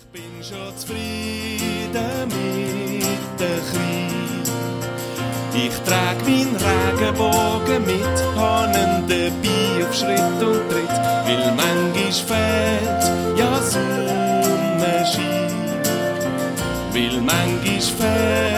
bin schon zufrieden mit der Krieg. Ich trag meinen Regenbogen mit, hab ihn dabei auf Schritt und Tritt, weil manchmal fehlt ja Sonnenschein, weil manchmal fehlt